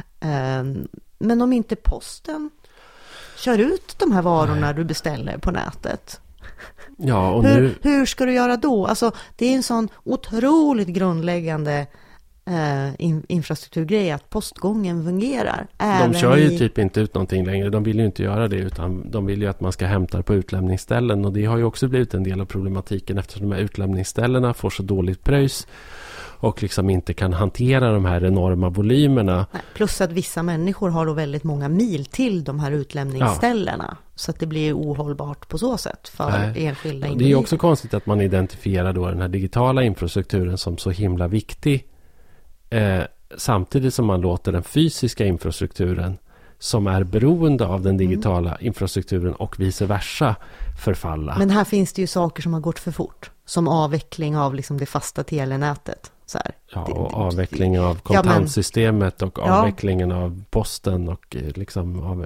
Men om inte posten kör ut de här varorna du beställer på nätet, och hur ska du göra då? Alltså, det är en sån otroligt grundläggande infrastrukturgrej att postgången fungerar. De kör ju typ inte ut någonting längre. De vill ju inte göra det, utan de vill ju att man ska hämta på utlämningsställen, och det har ju också blivit en del av problematiken eftersom de här utlämningsställena får så dåligt pröjs och liksom inte kan hantera de här enorma volymerna. Nej, plus att vissa människor har då väldigt många mil till de här utlämningsställena, så att det blir ohållbart på så sätt för enskilda individer. Det är också konstigt att man identifierar då den här digitala infrastrukturen som så himla viktig, samtidigt som man låter den fysiska infrastrukturen som är beroende av den digitala infrastrukturen och vice versa förfalla. Men här finns det ju saker som har gått för fort, som avveckling av liksom det fasta telenätet. Så här. Och avvecklingen av kontantsystemet och avvecklingen av posten och liksom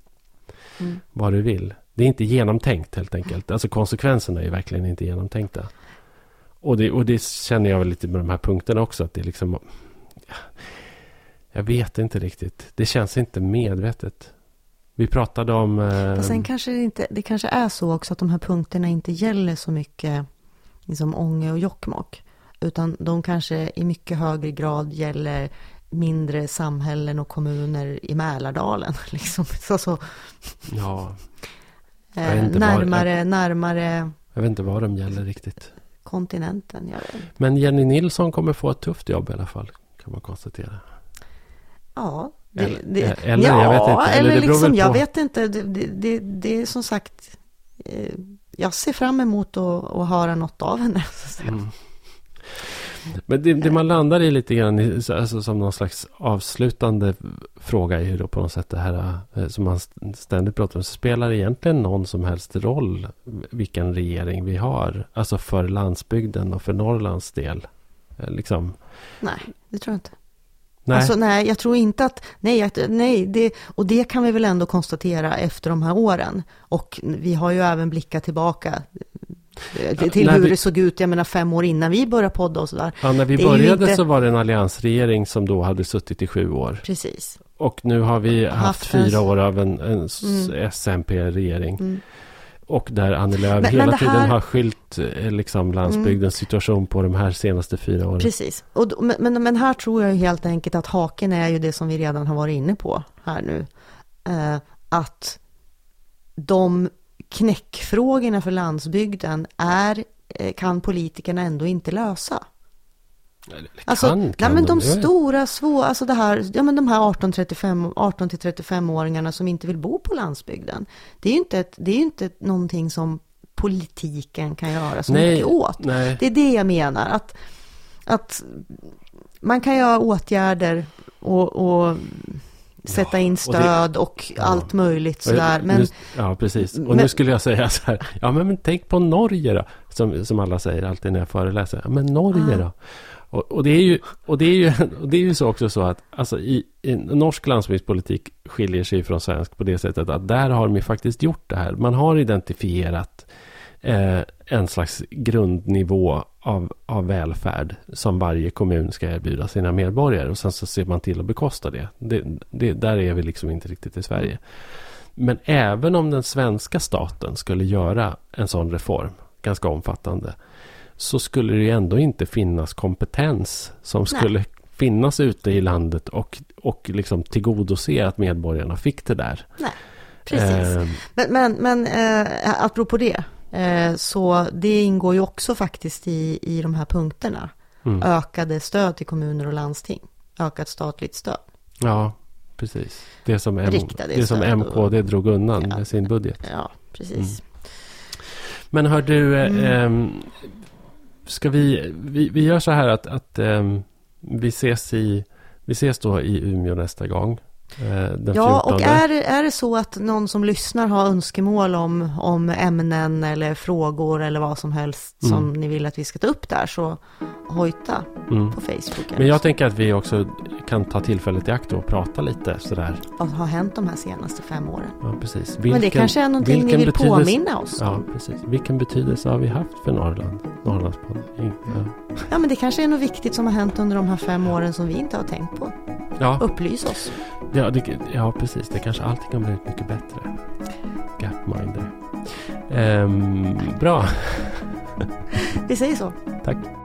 vad du vill. Det är inte genomtänkt helt enkelt. Alltså konsekvenserna är verkligen inte genomtänkta. Och det känner jag väl lite med de här punkterna också, att det liksom... Jag vet inte riktigt. Det känns inte medvetet. Vi pratade om... Sen kanske det kanske är så också att de här punkterna inte gäller så mycket liksom Ånge och Jokkmokk, utan de kanske i mycket högre grad gäller mindre samhällen och kommuner i Mälardalen. Liksom. Så. Ja. Närmare... Jag vet inte vad de gäller riktigt. Kontinenten, Men Jenny Nilsson kommer få ett tufft jobb i alla fall, kan man konstatera. Ja, jag vet inte. Eller det liksom, jag vet inte. Det är som sagt, jag ser fram emot att höra något av henne. Men det man landar i lite grann, alltså som någon slags avslutande fråga är ju då på något sätt det här som man ständigt pratar om. Så spelar egentligen någon som helst roll vilken regering vi har? Alltså för landsbygden och för Norrlands del? Liksom. Nej, det tror jag inte. Nej. Alltså, nej, jag tror inte att... Och det kan vi väl ändå konstatera efter de här åren. Och vi har ju även blickat tillbaka till hur det såg ut, 5 år innan vi började podda och sådär. Ja, när vi började så var det en alliansregering som då hade suttit i 7 år. Precis. Och nu har vi haft 4 år av en SMP-regering. Och där Annie Lööf hela tiden har skilt liksom landsbygdens situation på de här senaste 4 åren. Precis. Men här tror jag helt enkelt att haken är ju det som vi redan har varit inne på här nu. Att de knäckfrågorna för landsbygden kan politikerna ändå inte lösa. De stora svåra, alltså det här, de här 18-35-åringarna som inte vill bo på landsbygden. Det är ju inte någonting som politiken kan göra så mycket åt. Nej. Det är det jag menar, att man kan göra åtgärder och sätta in stöd och allt möjligt sådär. Men, ja, precis. Och nu skulle jag säga så här, ja men tänk på Norge då, som alla säger alltid när jag föreläser. Ja, men Norge då? Och det är ju så också så att alltså i norsk landsbygdspolitik skiljer sig från svensk på det sättet att där har de ju faktiskt gjort det här. Man har identifierat en slags grundnivå av välfärd som varje kommun ska erbjuda sina medborgare, och sen så ser man till att bekosta det. Där är vi liksom inte riktigt i Sverige. Men även om den svenska staten skulle göra en sån reform, ganska omfattande, så skulle det ju ändå inte finnas kompetens som skulle finnas ute i landet och liksom tillgodose att medborgarna fick det där. Nej, precis. Men apropå det, så det ingår ju också faktiskt i de här punkterna. Ökade stöd till kommuner och landsting. Ökat statligt stöd. Ja, precis. Det som MKD drog undan med sin budget. Ja, precis. Men hör du, ska vi gör så här att vi ses då i Umeå nästa gång. Den 14. Och är det så att någon som lyssnar har önskemål om ämnen eller frågor eller vad som helst som ni vill att vi ska ta upp där, så hojta på Facebook. Men jag tänker att vi också kan ta tillfället i akt och prata lite sådär. Vad har hänt de här senaste 5 åren? Ja, precis. Men det kanske är någonting ni vill påminna oss om. Ja, precis. Vilken betydelse har vi haft för Norrlandspodden? Ja, men det kanske är något viktigt som har hänt under de här 5 åren som vi inte har tänkt på. Ja. Upplys oss. Ja, precis. Det kanske alltid kan bli mycket bättre. Gapminder. Bra. Vi säger så. Tack.